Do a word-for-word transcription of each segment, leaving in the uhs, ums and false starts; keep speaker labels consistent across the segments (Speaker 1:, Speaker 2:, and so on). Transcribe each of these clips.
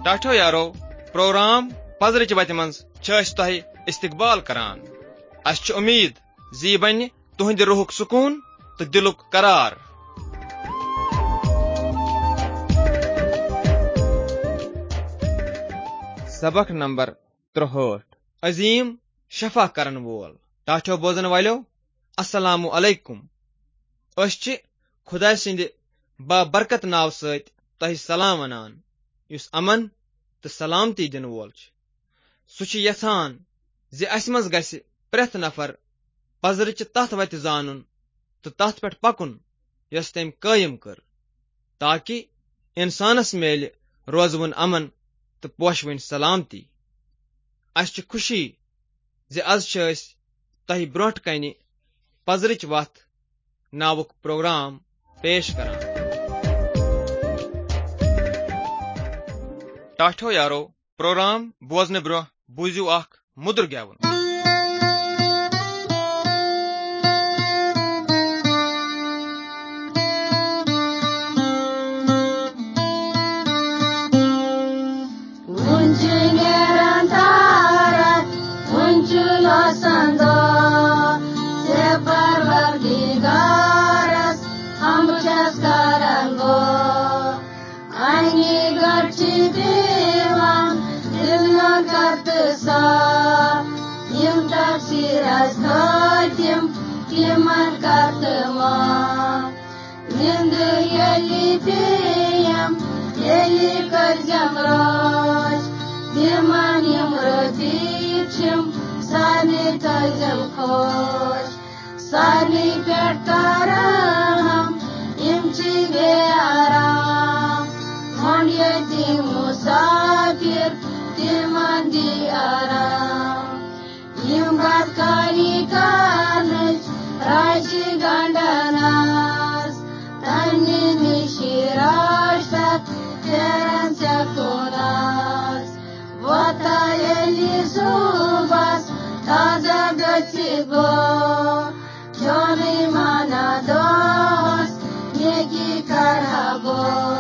Speaker 1: टाठो यारो प्रोग्राम पजरच वत मं तह इस्तकबाल करान। अस उम्मीद जी बन तुहद रूहुक सुकून तो दिलुक करार। सबक नंबर त्रुहठ अजीम शफा करन वोल। टाठो बोजन वालो अस्सलामु अलैकुम। अस खुदा सिंद बाबरकत नाव सत तह सलाम वनान युस अमन तो सलामती दिन वोल सह यछान जे अस मज गसि प्रेथ नफर पजरच तथ वत जानन तो तथ पे पकुन यस तम कायम कर ताकि इंसानस मेल रोजवन अमन तो पोशवन सलामती। अस खुशी जे आज तह ब्रोट कन पजरच वथ नावुक प्रोग्राम पेश करान। टाठो यारो प्रोग्राम बोजन ब्रो बूजू अख मुद्र गेवन।
Speaker 2: सानी पेटकारा हम इमची बे आराम मोंडिये दी मुसाफिर तिमंदी आराम इम बात कानी कारनच राशि गंडनास तन्नी निशिराशत तेरन चकोनास वता यली सुबास ताजा गची गो Johnny Manados, Negi Karabo.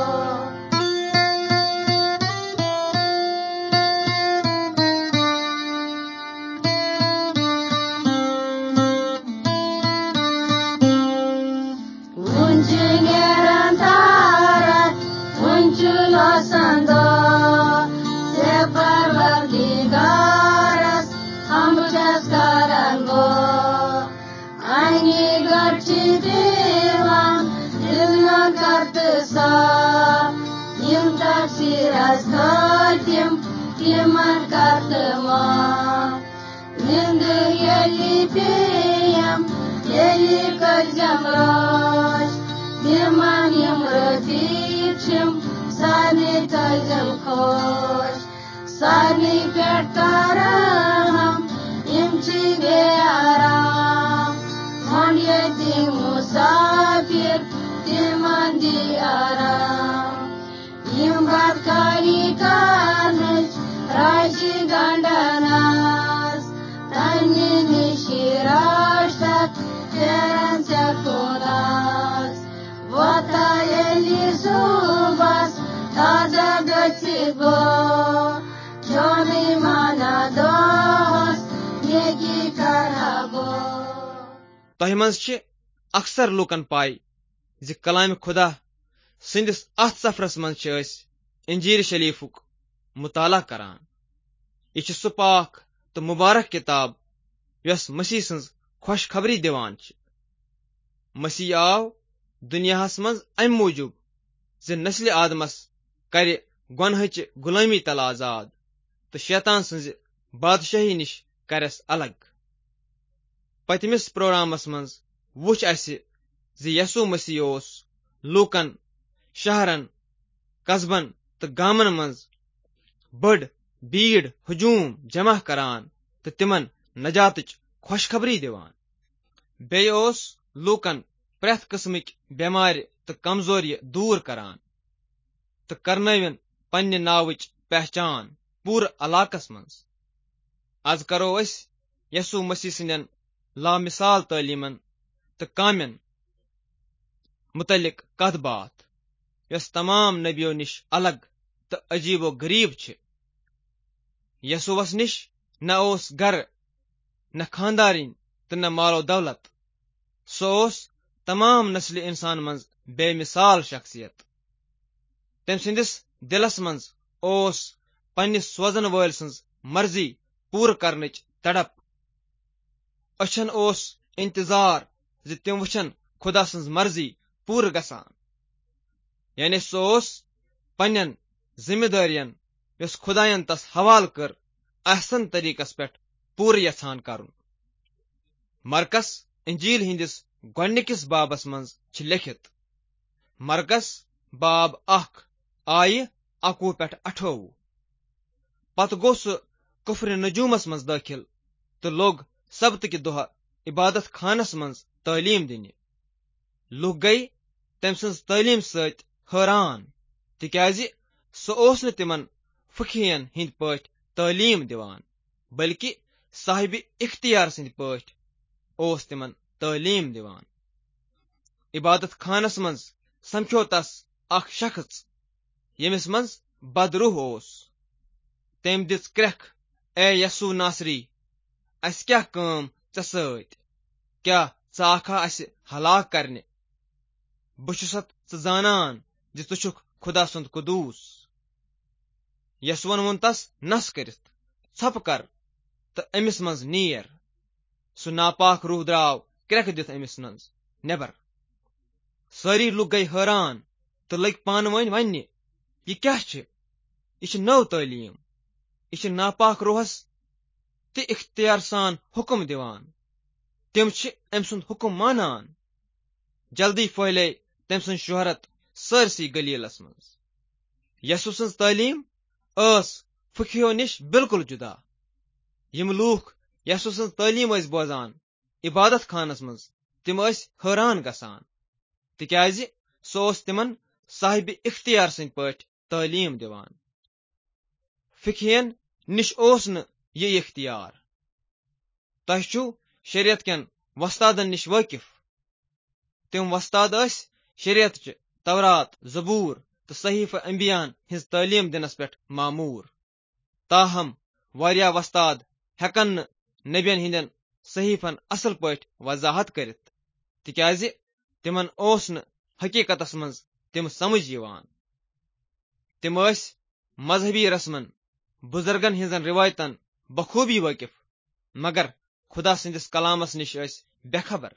Speaker 2: Unjingeran tarat, unjulo sando, separ vardigaras, hambujas karango. Ani garchi devan dilna kartsa yim taksiras khatim timan kartma nind yeli peyam yeli karjamraj timan yamratichim sani tajam khosh sani petkaram imchi be aram मोंडिये दी मुसाफिर तिमंदी आराम यम बात कारी कारनच राशि गंडनास तन्नी निशिराशत तेरन चकोनास वता यली सुबास ताजा गची गो जोनी माना दोस नेगी कराबो।
Speaker 1: तह मं अक्सर लूकन पाई जि कलाम खुदा सिंदिस अथ सफरस मं इंजीर शरीफुक मुताला करान। यह सु पाक तो मुबारक किताब यस मसीह सन्ज खुशखबरी दिवान। मसीह आव दुनियाहस मं अम मूजूब जि नस्ल आदमस कर गुनहच गुलामी तल आजाद तो शैतान सन्ज बादशाही निश करस अलग। पतमिस प्रोग्रामस मं वुच असि जि यसु मसीह ओस लूकन शहरन कस्बन तो गामन मं बड़ भीड़ हुजूम जमा करान तो तिमन नजातच खुशखबरी दिवान। बे ओस लूकन प्रेथ किस्मक बेमार तो कमजोरी दूर करान तो करनवन पन्ने नावच पहचान पूर इलाकस मं। आज करो अस यसु मसीह सिंदन लामिसाल तालीमन तो कामन मुतलिक कथ बात यस तमाम नबियों निश अलग तो अजीबो गरीब छ। यसुवस निश न ओस गर न खानदारिन तो न मालो दौलत। सो ओस तमाम नस्ल इंसान मंज बेमिसाल शख्सियत। तम सिंदिस दिलस मंज ओस पन्निस सोजन वल संज मर्जी पूर करनच तड़प। अछन ओस इंतजार जि तिम वचन खुदा संज मर्जी पूर गसान। यानी सो ओस पन्नन जिम्मेदारियन यस खुदायन तस हवाल कर अहसन तरीकस पेट पूर यछान करुन। मरकस इंजील हिंदिस गोडनिकिस बाबस मंज छ लिखित। मरकस बाब अख आय अकवु पेट अठोवु। पत गो सह कुफ्र नजूमस मंज दाखिल तो लोग सब्त कि दोह इबादत खानस मंज तालीम दिने। लुक गई तम सन्ज तालीम सत हैरान तिक्याजि सह ओस न तिमन फकीहन हिंद पठ तालीम दिवान बल्कि साहिब इख्तियार सिंद पठ ओस तिमन तालीम दिवान। इबादत खानस मंज समझो तस अख शख्स यमिस मंज बदरूह ओस। तम दिस क्रख ए यसू नासरी अस क्या काम च सत क्या च आखा अस हलाक करने। बुछसत च जानन जि तु छुक खुदा सुंद कुदूस। यसुवन वोन तस नस करित छप कर तो अमिस मंज नीर। सु नापाक रूह द्राव क्रख दित अमिस मंज नेबर। सारी लुक गई हैरान तो लग पान वन वन यह क्या यह नव तालीम यह नापाक रूहस ते इख्तियार सान हुक्म दिवान। तिम अम सुंद हुक्म मानान। जल्दी फैले तम सुन शोहरत सरसी गलीलस मंज। यसु सन्ज तालीम अस फकीहो निश बिल्कुल जुदा। यम लूख यसु सन्ज तालीम अस बोजान इबादत खानस मंज तिम अस हैरान गसान तिक्याजि सो ओस तिमन साहिब इख्तियार सिंद पठ तालीम दिवान। फकीहन निश ओस न ये इख्तियार। तह छु शरीयत केन वस्तादन निश वाकिफ। तिम वस्ताद अस शरीयत च तवरात जबूर तो सहीफ अंबियान हिज तालीम दिनस पेट मामूर। ताहम वारिया वस्ताद हेकन न नबियन हिंदन सहीफन असल पठ वजाहत करित तिक्याजि तिमन ओस न हकीकतस मंज तिम समझ यवान। तिम अस मजहबी रस्मन बुजुर्गन हिंजन रिवायतन बखूबी वाकिफ मगर खुदा सिंदिस कलामस निश अस बेखबर।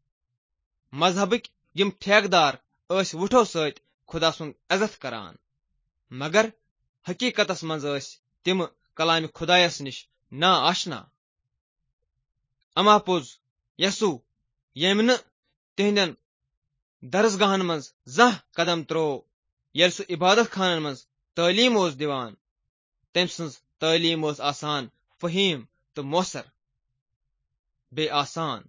Speaker 1: मजहबिक यम ठेकदार अस वुठो सत खुदा सुंद इज्जत करान मगर हकीकतस मंज अस तिम कलाम खुदायस निश ना आशना। अमा पोज यसू यम न तिहंदन दरसगाहन मंज जह कदम त्रो यल सु इबादत खानन मंज तालीम ओस दिवान तम सन्ज तालीम ओस आसान फहीम तो मौसर बे आसान।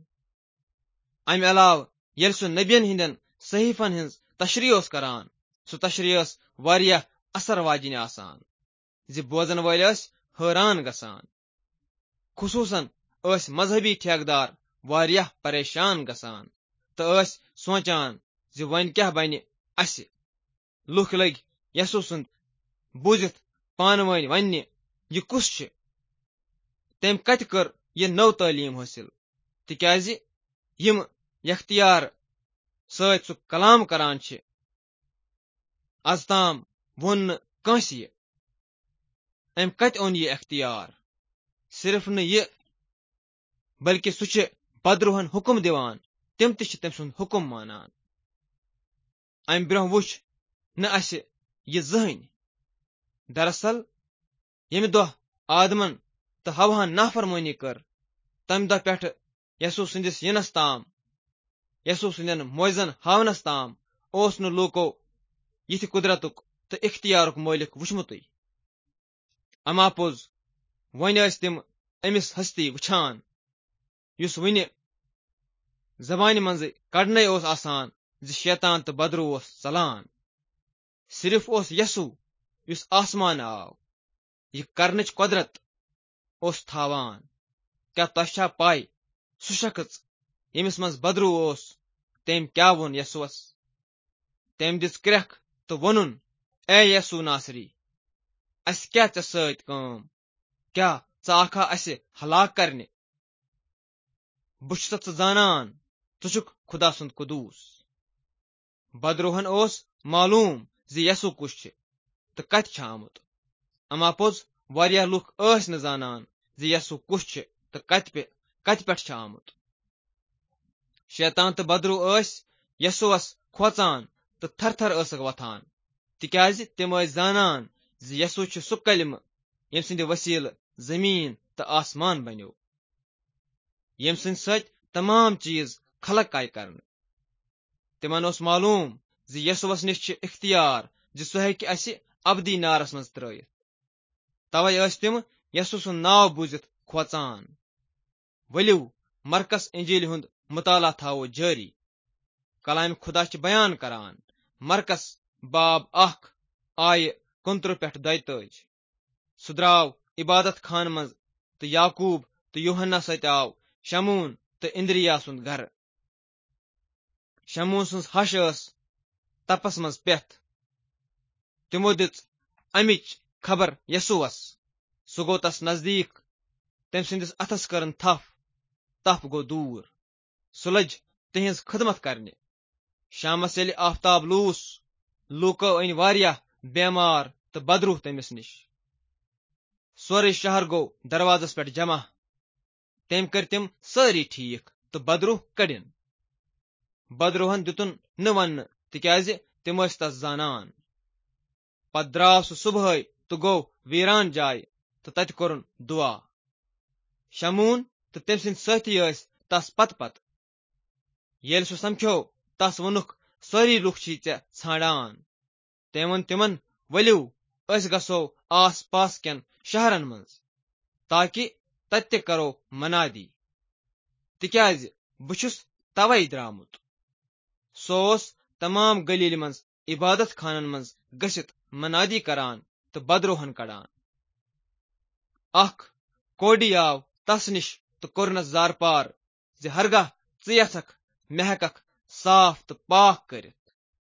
Speaker 1: अम अलाव यल सु नबियन हिंदन सहीफन हिंज तशरीह ओस करान सु तशरीह ओस वारिया असर वाजिन आसान जि बोजन वाले अस हैरान गसान। खुसूसन अस मजहबी ठेकदार वारिया परेशान गसान तो अस सोचान जि वन क्या बने अस। लुख लग यसू सुंद बूझित पान वन वन यह कुस छ तम कत कर यह नव तालीम हासिल तिक्याजि यम इख्तियार सत सु कलाम करान छ आज ताम वोन कंस यह अम कत ओन यह इख्तियार। सिर्फ न यह बल्कि सु छ बदरूहन हुक्म दिवान तिम तम सुंद हुक्म मानान। अम ब्रोह वुच न अस यह जहन। दरअसल यम दोह आदमन तो हवाहन नाफरमानी कर तम दह पेठ यसू सिंदिस यनस ताम यसू सिंदन मोइजन हावनस ताम ओस न लूको यथ कुदरतुक तो इख्तियारुक मालिक वुचमुतुय। अमा पोज वन अस तिम अमिस हस्ती वुछान युस वने जबान मंज कड़ने ओस आसान जि शैतान तो बदरू ओस चलान। सिर्फ ओस यसू युस आसमान आव यह करनच कुदरत ओस थावान। क्या तशा पाई सु शख्स यमिस मंज बदरू ओस तम क्या वोन यसुअस। तम दिस क्रख तो वनुन ए यसू नासरी اَسہِ کیٛاہ ژےٚ سۭتۍ کٲم؟ کیٛاہ ژٕ آکھا اَسہِ ہلاک کرنہِ؟ بہٕ چھُسا ژٕ زانان ژٕ چھُکھ خدا سُنٛد قدوٗس۔ بدروہن اوس معلوم زِ یسوع کُس چھُ تہٕ کتہِ چھُ آمُت، اما پوٚز واریاہ لُکھ ٲسۍ نہٕ زانان زِ یسوع کُس چھُ تہٕ کتہِ کتہِ پٮ۪ٹھ چھُ آمُت۔ شیطان تہٕ بدروح ٲسۍ یسوعس کھوژان تہٕ تھر تھر ٲسکھ وۄتھان، تِکیازِ تِم ٲسۍ زانان زِ یسوع چھُ سُہ کلمہٕ ییٚمہِ سٕنٛدِ وسیلہٕ زمیٖن تہٕ آسمان بنیو، ییٚمہِ سٕنٛدِ سۭتۍ تمام چیٖز خلق آیہِ کرنہٕ۔ تِمن اوس معلوم زِ یسوعس نِش چھُ اختیار زِ سُہ ہیٚکہِ اَسہِ ابدی نارس منٛز ترٲوِتھ۔ توے ٲسۍ تِم یسوع سُنٛد ناو بوٗزِتھ کھوژان۔ ؤلِو مرکس انجیل ہُنٛد مطالعہ تھاوو جٲری۔ کلام خدا چھِ بیان کران، مرکس باب اکھ آیہِ کُنترٕہ پٮ۪ٹھ دۄیہِ تٲجۍ۔ سُہ درٛاو عبادت خانہٕ منٛز تہٕ یعقوب تہٕ یوحنا سۭتۍ آو شمون تہٕ اندریا سُنٛد گرٕ۔ شمون سٕنٛز ہش ٲس تپس منٛز پٮ۪تھ۔ تِمو دِژ امِچ خبر یسوعس۔ سُہ گوٚو تس نزدیٖک، تٔمۍ سٕنٛدِس اتھس کٔرٕن تھپھ، تپھ گوٚو دوٗر۔ سُہ لٔج تِہنٛز خدمت کرنہِ۔ شامس ییٚلہِ آفتاب لوٗس، لوٗکو أنۍ واریاہ بیمار تہٕ بدروح تٔمِس نِش۔ سورُے شہر گوٚو دروازس پٮ۪ٹھ جمع۔ تٔمۍ کٔرۍ تِم سٲری ٹھیٖک تہٕ بدروح کٔڑِن۔ بدروہن دِتُن نہٕ وننہٕ، تِکیازِ تِم ٲسۍ تس زانان۔ پتہٕ درٛاو سُہ صبحٲے تہٕ گوٚو ویران جایہِ تہٕ تتہِ کوٚرُن دُعا۔ شمون تہٕ تٔمۍ سٕنٛدۍ سٲتھی ٲسۍ تس پتہٕ پتہٕ۔ ییٚلہِ سُہ سمکھیو، تس ووٚنُکھ سٲری لُکھ چھی ژےٚ ژھانڈان۔ تٔمۍ ووٚن تِمن، ؤلِو أسۍ گژھو آس پاس کٮ۪ن شہرن منٛز، تاکہِ تتہِ تہِ کرو منادی، تِکیازِ بہٕ چھُس توے درامُت۔ سُہ اوس تمام گلیل منٛز عبادت خانن منٛز گٔژھِتھ منادی کران تہٕ بدروہن کڑان۔ اکھ کوڈی آو تس نِش تہٕ کوٚرنس زارپار زِ ہرگاہ ژٕ یژھکھ مےٚ ہٮ۪ککھ صاف تہٕ پاک کٔرِتھ۔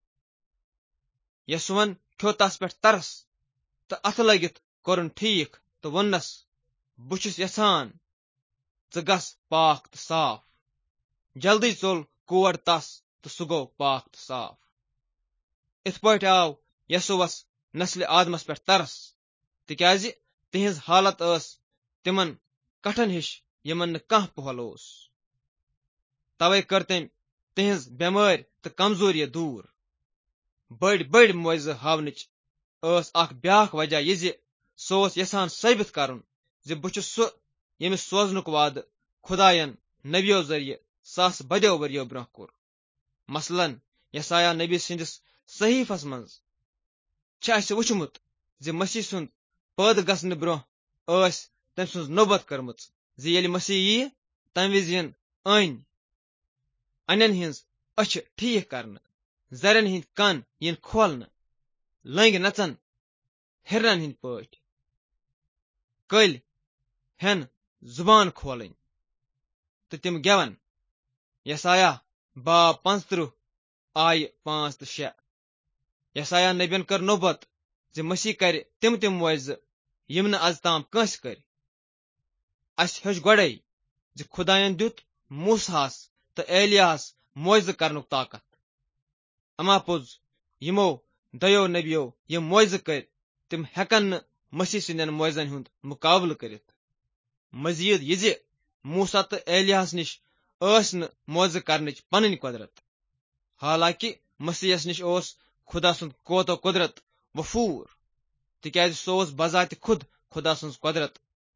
Speaker 1: یسوعن کھیوٚو تس پٮ۪ٹھ ترس تہٕ اتھٕ لٲگِتھ کوٚرُن ٹھیٖک تہٕ ووٚننس، بہٕ چھُس یژھان ژٕ گژھ پاک تہٕ صاف۔ جلدی ژوٚل کور تس تہٕ سُہ گوٚو پاک تہٕ صاف۔ اِتھ پٲٹھۍ آو یسوعس نسلِ آدمس پٮ۪ٹھ ترس، تِکیازِ تِہنٛز حالت ٲس تِمن کٹھن ہِش یِمن نہٕ کانٛہہ پۄہل اوس۔ توے کٔر تٔمۍ تِہنٛز بٮ۪مٲرۍ تہٕ کمزوریہِ دوٗر۔ بٔڑۍ بٔڑۍ معجزٕ ہاونٕچ ٲس اکھ بیاکھ وجہ یہِ زِ سُہ اوس یژھان ثٲبت کرُن زِ بہٕ چھُس سُہ ییٚمِس سوزنُک وعدٕ خداین نبیو ذٔریعہٕ ساسہٕ بٔدیو ؤرۍیو برونٛہہ کوٚر۔ مثلاً یسایہ نبی سٕنٛدِس صحیفس منٛز چھِ اَسہِ وُچھمُت زِ مسیح سُنٛد پٲدٕ گژھنہٕ برونٛہہ ٲس تٔمۍ سٕنٛز نوبت کٔرمٕژ زِ ییٚلہِ مسیح یِیہِ، تمہِ وِزِ یِن أنۍ انٮ۪ن ہٕنٛز أچھِ ٹھیٖک کرنہٕ، زرٮ۪ن ہٕنٛدۍ کن یِن کھولنہٕ، لٔنٛگۍ نژن ہِرنن ہٕنٛدۍ پٲٹھۍ، کٔلۍ ہٮ۪ن زُبان کھولٕنۍ تہٕ تِم گٮ۪ون۔ یسایہ باب پانٛژتٕرہ آیہِ پانٛژھ تہٕ شےٚ۔ یسایہ نبین کٔر نوبت زِ مسیح کرِ تِم تِم معجزٕ یِم نہٕ از تام کٲنٛسہِ کٔرۍ۔ اَسہِ ہیوٚچھ گۄڈے زِ خداین دیُت موساہس تہٕ ایلیاہس معجزٕ کرنُک طاقت، اما پوٚز یِمو دۄیو نبیو یِم معجزٕ کٔرۍ تِم ہٮ۪کن نہٕ مسیح سٕنٛدٮ۪ن معجزن ہُنٛد مُقابلہٕ کٔرِتھ۔ مزیٖد یہِ زِ موسا تہٕ ایلیاہس نِش ٲس نہٕ معجزٕ کرنٕچ پنٕنۍ قۄدرت، حالانکہِ مسیحس نِش اوس خدا سُنٛد قوت و قدرت وفوٗر، تِکیازِ سُہ اوس بذاتِ خود خدا سٕنٛز قۄدرت۔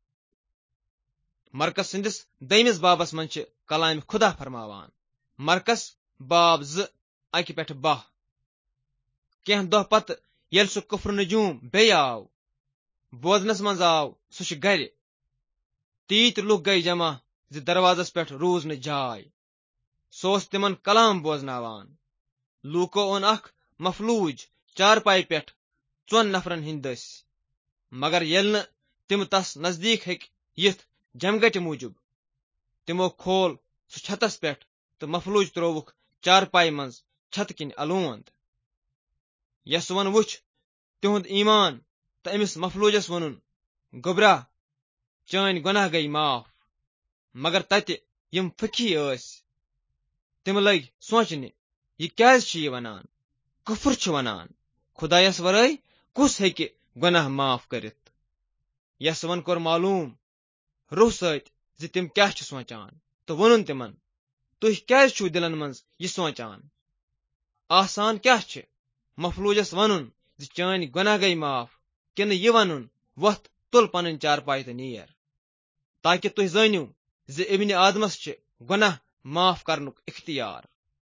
Speaker 1: مرکس سٕنٛدِس دویمِس بابس منٛز چھِ کلامِ خدا فرماوان، مرکس باب زٕ اکہِ پٮ۪ٹھٕ باہ۔ کینٛہہ دۄہ پتہٕ ییٚلہِ سُہ کفر نجوم بیٚیہِ آو، بوزنس منٛز آو سُہ چھُ گرِ۔ تیٖتۍ لُکھ گٔیہِ جمع زِ دروازس پٮ۪ٹھ روٗز نہٕ جاے۔ سُہ اوس تِمن کلام بوزناوان۔ لوٗکو اوٚن اکھ مفلوٗج چارپایہِ پٮ۪ٹھ ژۄن نفرن ہٕنٛدۍ دٔسۍ، مگر ییٚلہِ نہٕ تِم تس نزدیٖک ہیٚکۍ یِتھ جمگٹہِ موٗجوٗب، تِمو کھول سُہ چھتس پٮ۪ٹھ تہٕ مفلوٗج ترووُکھ چارپایہِ منٛز چھتہٕ کِنۍ الوند۔ یسوعن وُچھ تِہُنٛد ایمان तो अमिस मफलूजस वनुन गोबरा चान गुनाह गई माफ। मगर तत यम फकी स तिम लग सोचने यह क्या वनान कुफर वनान खुदायस वराई कुस हेकि गुनाह माफ करित। यसवन कोर मालूम रूह सत तिम क्या सोचान तो वनुन तिमन तुह क्या दिलन मज यह सोचान। आसान क्या मफलूजस वनुन चान गुनाह गई माफ किन यह वनुन वथ तुल पन चारपाई तो नीर, ताकि तुह जानियो जे इब्न आदमस गुनाह माफ करनुक इख्तियार।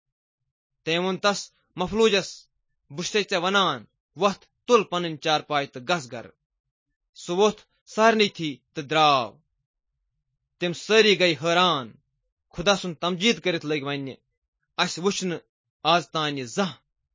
Speaker 1: तम वोन तस मफलूजस बह े वनान वथ तुल पन चारपाई तो गस गर। सह वोथ सारनी थी तो द्राव। तिम सारी गई हैरान खुदा सुन तमजीद करित लग वन अस वुचन आज तान जह।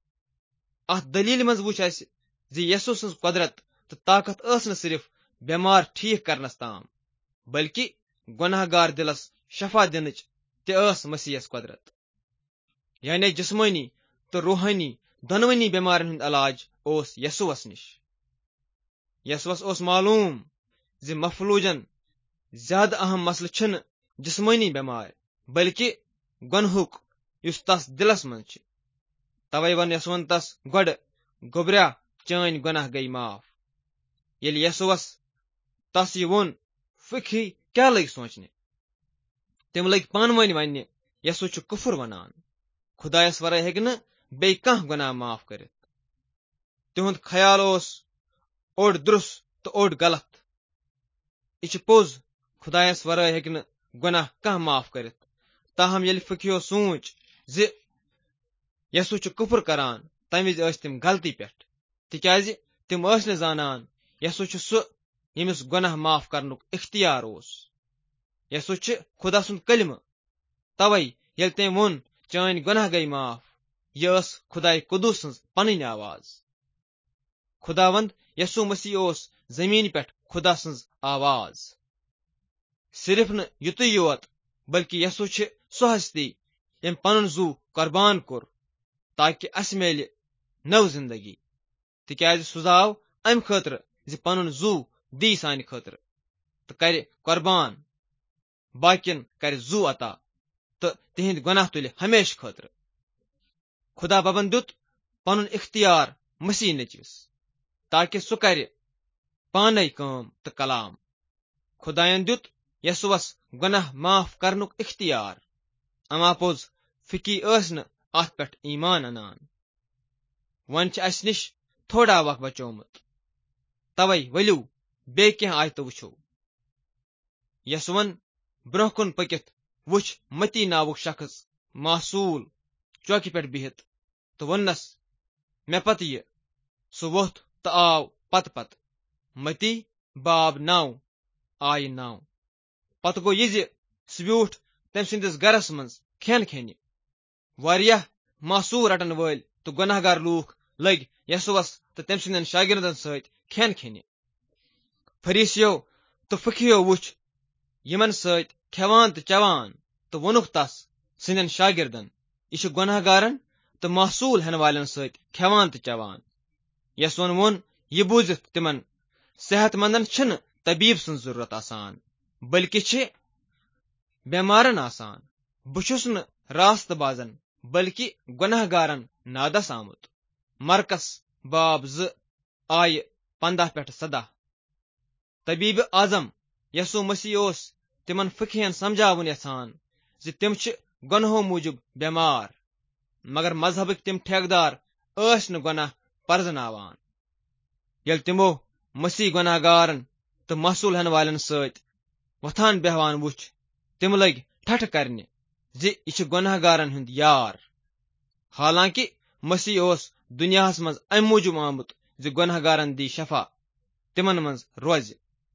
Speaker 1: अत दलील मज वुच अस यसु सज कुदरत तो ताकत न सिर्फ बेमार ठीक करनस ताम बल्कि गुनाहगार दिलस शफा दिन तस मसीहस कुदरत। यानी जिस्मानी तो रूहानी दोनवनी बेमारन हुंद इलाज ओस यसुवस निश। यसुवस ओस मालूम जे मफलूजन ज्यादा अहम मसल छन जिस्मानी बेमार बल्कि गुनहुक युस तस दिलस मज। तवै वन यसुवन तस गड गोबरा चान गुनाह गई माफ। ये यसुवस तस यह वोन फकी क्या लग सोचने। तिम लग पान वन वन यसु कुफर वनान खुदायस वराई हेक न बे कह गुनाह माफ करित। तिहुंद ख्याल ओस ओड दुरुस्त तो ओड गलत। यह पोज खुदायस वराई हेक न गुनाह कह माफ करित। ताहम ये फकियो सोच जे यसु कुफर करान तम विज तिम गलती पे तिक्याज तिम न जानन यसु सह यमिस गुनाह माफ करनुक इख्तियार ओस। यसु खुदा सुंद कलिम। तवै ये तम वोन चान गुनाह गई माफ यह खुदाई कुदूस सज पन आवाज। खुदावंद यसु मसीह ओस जमीन पे खुदा सज आवाज। सिर्फ न युत योत बल्कि यसु सह हस्ती यम पन जू कुर्बान कोर ताकि अस मेल नव जिंदगी। तिक्याज सह जाव अम खतर जे पन जू दी सान खतर तो कर कुर्बान बाकियन कर जू अता तो तिहिंद गुनाह तुल हमेश खतर। खुदा बबन दुत पन इख्तियार मसीह नचीस ताकि सह कर पान काम तो कलाम। खुदायन दुत यसुवस गुनाह माफ करनुक इख्तियार। अमा पोज फकी न अत पे ईमान अनान। वन अस निश थोड़ा वक्त बचोमुत तवै वलू बे क्या आय तो वुछो। यसुवन ब्रोह कुन पकित वुछ मती नावुक शख्स मासूल चौकी पे बिहित तो वनस मे पत यह सह वोथ तो आव पत पत। मती बाब नौ आय नौ पत गो यह सह व्यूठ तम सिंदिस गरस मज खेन खेन। वारियाह मासूर रटन वल तो गुनाहगार लूख लग यसुवस तो तम सिंदन शागिर्दन सत खेन खेन। फरीसियो तो फकियो वुछ यमन सत खेवान तो चवान तो वनुख तस सिंदन शागिर्दन यह गुनाहगारन तो मासूल हेन वालन सत खेवान तो चवान। यसुवन वोन यह बूझित तिमन सेहतमंदन छन तबीब सं जरूरत आसान बल्कि बेमारन आसान। बुछुस न रास्तबाजन बल्कि गुनाहगारन नादस आमुत। मरकस बाब ज आय पंदह पे सदह। तबीब आजम यसु मसीह ओस तिमन फकीहन समझावन यछान जे तिम गुनहो मूजब बेमार मगर मजहबक तिम ठेकेदार अस न गुनाह परजनावान। यल तिमो मसीह गुनाहगारन तो मासूल हन वालन सत वथान बेहवान वुछ तिम लग ठठ करने जे यह गुनाहगारन हुंद यार। हालांकि मसीह ओस दुनियाहस मज अम मूजब आमुत जे गुनाहगारन दी शफा तिमन मज रोज।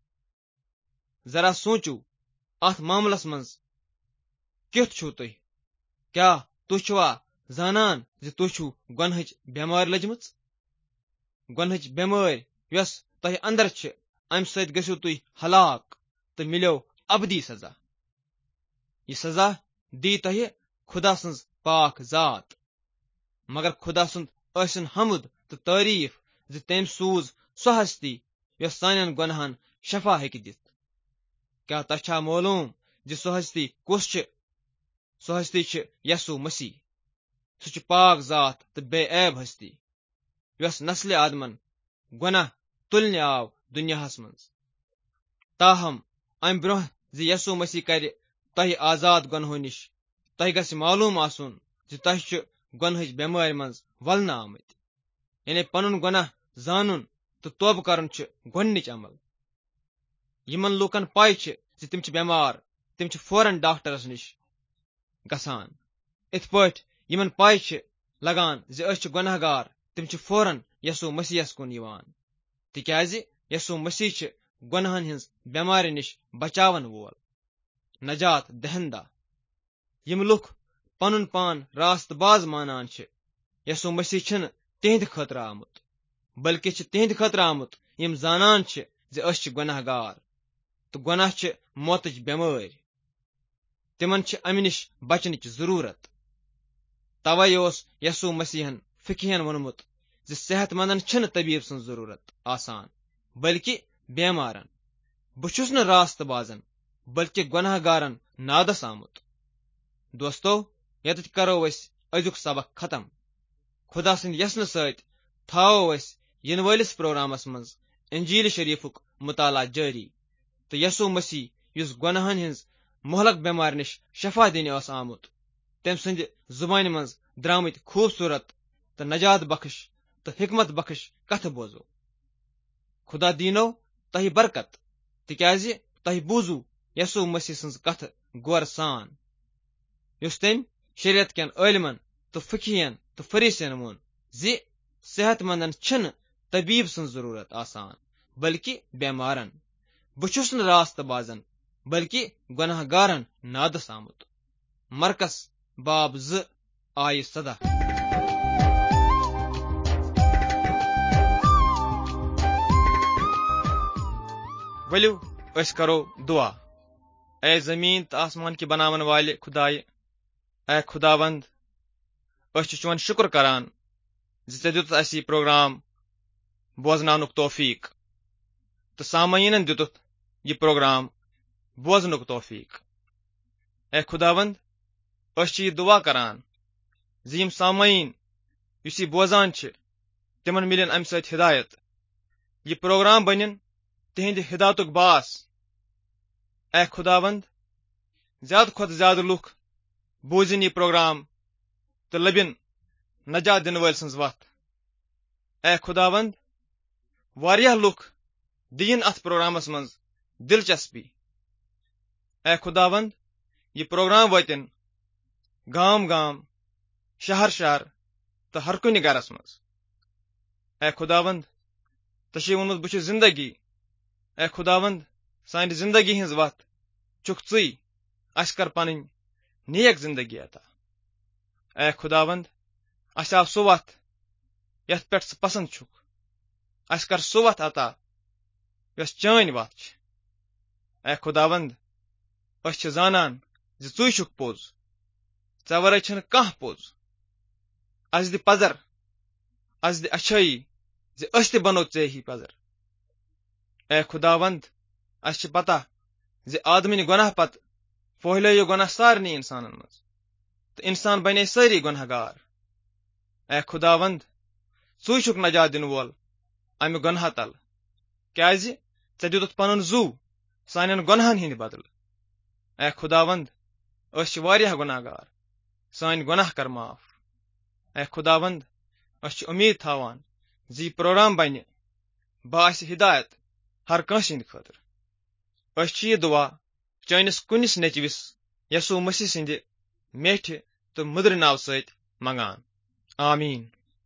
Speaker 1: जरा सोचू अथ मामलस मज क्युथ छु तुह। क्या तुह छुआ जानन जे तुह छु गुनहच बेमार लजमच। गुनहच बेमार यस तुह अंदर छ अम सत गसु तुह हलाक तो मिलो अबदी सजा। यह सजा दी तुह खुदा सज पाक जात। मगर खुदा सुंद असन हमद तो तारीफ जे तम सूज सह हस्ती यस सानन गुनाहन शफा हेकि दित। क्या तोह छा मालूम जे सो हस्ती कुस छ? सो हस्ती छ यसू मसीह। सो छ पाक जात तो बेऐब हस्ती यस नस्ल आदमन गुनाह तुलने आव दुनियाहस मंज। ताहम अम ब्रोह जे यसू मसीह कर तह आजाद गुनहो निश तह गस मालूम आसुन जे तह छ गुनहज बेमार मंज वलना आमत। यानी पनुन गुनाह जानुन तो तौब करन छ गोडनिच अमल। यमन लूकन पाय छ जे तिम छ बेमार तिम छ फौरन डॉक्टरस निश गसान। इत पठ यमन पाय छ लगान जे अस छ गुनाहगार तिम छ फौरन यसू मसीहस कुन यवान। तिक्याज यसू मसीह छ गुनाहन हिंस बेमार निश बचावन वोल नजात दहंदा। यम लुख पनुन पान रास्तबाज मानान छ यसू मसीह छन तिहंद खतर आमुत बल्कि छ तिहंद खतर आमुत यम जानन छ जे अस छ गुनाहगार तो गुनाह छ मौतच बेमार। तिमन छ अमि निश बचनच जरूरत। तवै ओस यसू मसीहन फिकिहन वनमुत जे सेहतमंदन छन तबीब सन जरूरत आसान बल्कि बेमारन। बुछुस न रास्तबाजन बल्कि गुनाहगारन नादस आमुत। दोस्तों यत करो अस अजुक सबक खत्म। खुदा सिंद यसन सत थाओ अस इन वलिस प्रोग्रामस मंज इंजील शरीफुक मुताला जारी तो यसू मसीह युस गुनाहन हिंस मोहलक बेमार निश शफा दिन अस आमुत तम सिंद जुबान मंज द्रामित खूबसूरत तो नजात बख्श तो हिकमत बख्श कथ बोजो। खुदा दीनो तह बरकत तिक्याज तह बूजू यसू मसीह सिंज कथ गौर सान युस तम शरीयत केन इलमन तो फकीहन तो फरीसियन वोन जे सेहतमंदन छन तबीब सन जरूरत आसान बल्कि बेमारन। बुछुस न रास्तबाजन बल्कि गुनाहगारन नादस आमुत। मरकस बाब ज आय सदा। वलियो अस करो दुआ। ए जमीन तो आसमान की बनावन वाले खुदाए, ए खुदावंद अस चुन शुक्र करान जे दित अस प्रोग्राम बोजनानुक तौफीक तो सामयीनन दित यह प्रोग्राम बोजनुक तौफीक। ए खुदावंद अस दुआ करान जे यम सामयीन युस बोजान तिमन मिलन अम सत हिदायत यह प्रोग्राम बनिन तिहंद हिदायतुक बास। ए खुदावंद ज्यादा खुद ज्यादा लुख बूजिन यह प्रोग्राम तो लबिन नजात दिन वल सन्ज वत। ए खुदावंद वारिया लुख दिन अथ प्रोग्रामस मंज दिलचस्पी। ए खुदावंद यह प्रोग्राम वतिन गाम गाम शहर शहर तो हर कुन गरस मज। ए खुदावंद तशी वोनुत बुछ जिंदगी। ए खुदावंद सान जिंदगी हिंज वत चुक चुई अस कर पन नेक जिंदगी अता। ए खुदावंद अस आव सो वत यथ पे पसंद छुक अस कर सो वत अता यस चान वत। ए खुदावंद अस जानन जे चुई छुक पोज चे वरै छन कह पोज। अस दि पजर अस दि अच्छाई जे अस ते बनो चे ही पजर। ए खुदावंद अस पता जे आदमिन गुनाह पत फहलो गुनाह सारनी इंसानन मज तो इंसान बने सारी गुनाहगार। ए खुदावंद चुई छुक नजात दिन वोल अमि गुनाह तल क्याज चे दित पनुन जू सानन गुनाहन हिंद बदल। ए खुदावंद अस वारिया गुनाहगार सान गुनाह कर माफ। ए खुदावंद अस उम्मीद थावान जी प्रोग्राम बन बास हिदायत हर कंस हिंद खतर। अस यह दुआ चनिस कुनिस नेचविस यसू मसीह सिंद मेठ तो मुद्र नाव सत मंगान आमीन।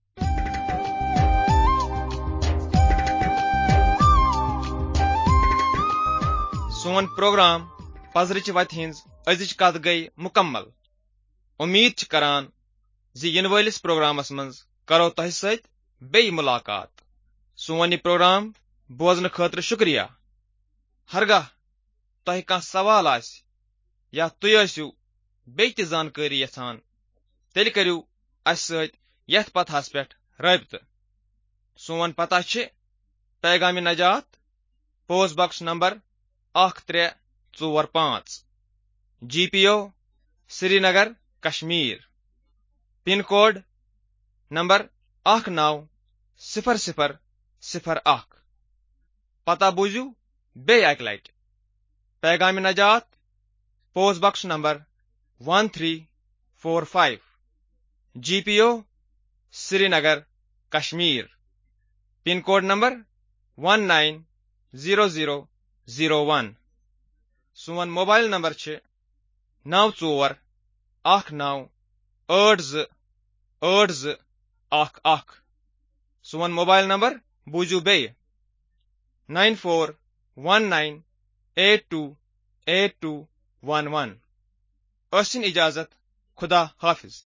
Speaker 1: सोन प्रोग्राम पजरच वत हिंज अजिच कत गई मुकम्मल। उम्मीद करान जी इन वलिस प्रोग्रामस मंज करो तह सत बे मुलाकात। सोन यह प्रोग्राम बोजन खतर शुक्रिया। हरगह तह कह सवाल आस या तुय आसियो बे त जानकारी यथान तेल करियो अस सत यथ पथास पे रबित। सोन पता छ पैगामी नजात पोस्ट बॉक्स नंबर अख त्रे चोर पांच G P O Srinagar Kashmir pin code number अख नौ सिफर सिफर सिफर अख पता बूझू बे अक लट पैगाम नजात post box number one three four five G P O Srinagar Kashmir pin code number one nine zero zero zero one सोन मोबाइल नंबर छे नौ चोर अख नौ आठ ज आठ ज अख अख सोन मोबाइल नंबर बूझू बे nine four one nine eight two eight two one one असिन इजाजत खुदा हाफिज।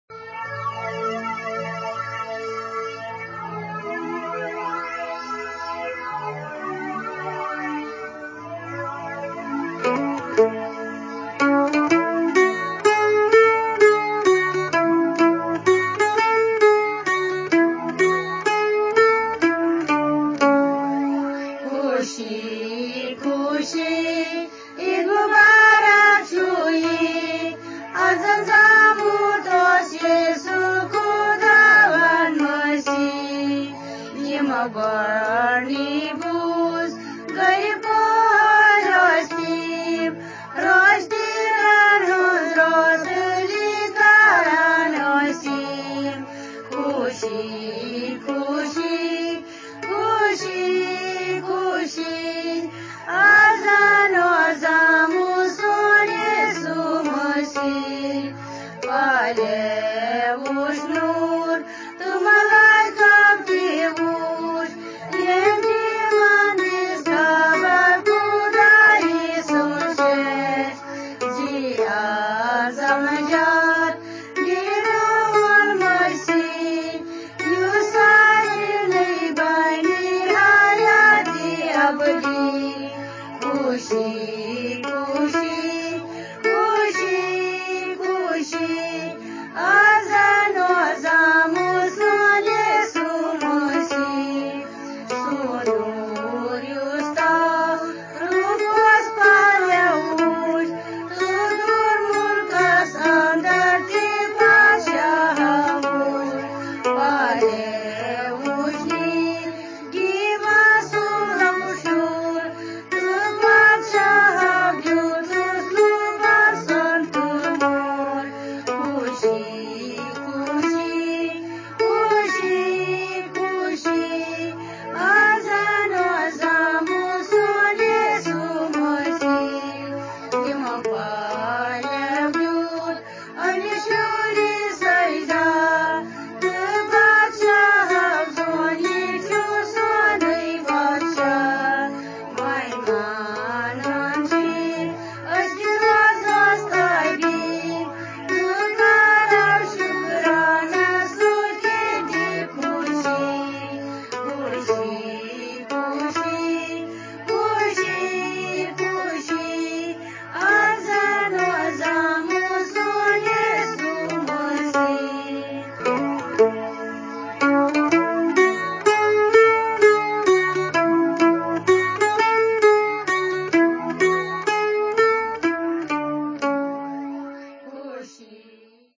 Speaker 2: Zamanja